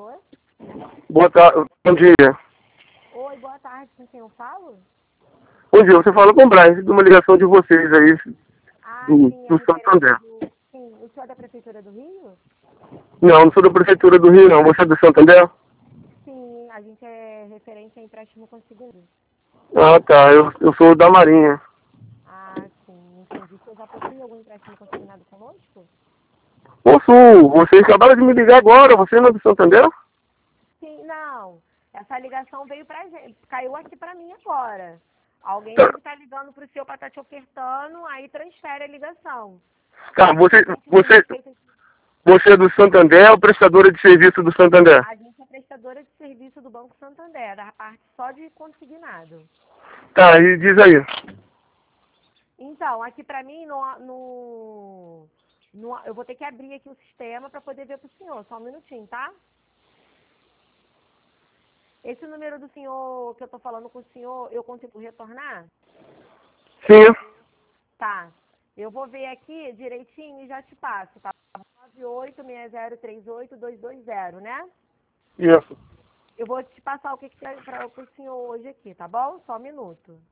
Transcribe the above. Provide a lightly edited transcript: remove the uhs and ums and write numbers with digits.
Alô? Boa tarde, bom dia. Oi, boa tarde, com quem eu falo? Bom dia, você fala com o Brian, de uma ligação de vocês aí, Ah, sim, é do referente Santander. do... Sim, o senhor é da Prefeitura do Rio? Não sou da Prefeitura do Rio, não. Você é do Santander? Sim, a gente é referente a empréstimo consignado. Ah, tá. Eu sou da Marinha. Ah, sim, entendi. O senhor já possui algum empréstimo consignado conosco? Possuo, vocês acabaram de me ligar agora, você não é do Santander? Sim, não. Essa ligação veio pra gente, caiu aqui pra mim agora. Alguém Tá, deve estar ligando pro senhor para estar te ofertando, aí transfere a ligação. tá, Infelizmente, no respeito... você é do Santander ou prestadora de serviço do Santander? A gente é prestadora de serviço do Banco Santander, da parte só de consignado. Tá, e diz aí. Então, aqui para mim, eu vou ter que abrir aqui o sistema para poder ver para o senhor. Só um minutinho, tá? Esse número do senhor que eu estou falando com o senhor, eu consigo retornar? Sim, Tá. Eu vou ver aqui direitinho e já te passo, tá? 9860382220, né? isso. Eu vou te passar o que é para o senhor hoje aqui, tá bom? Só um minuto.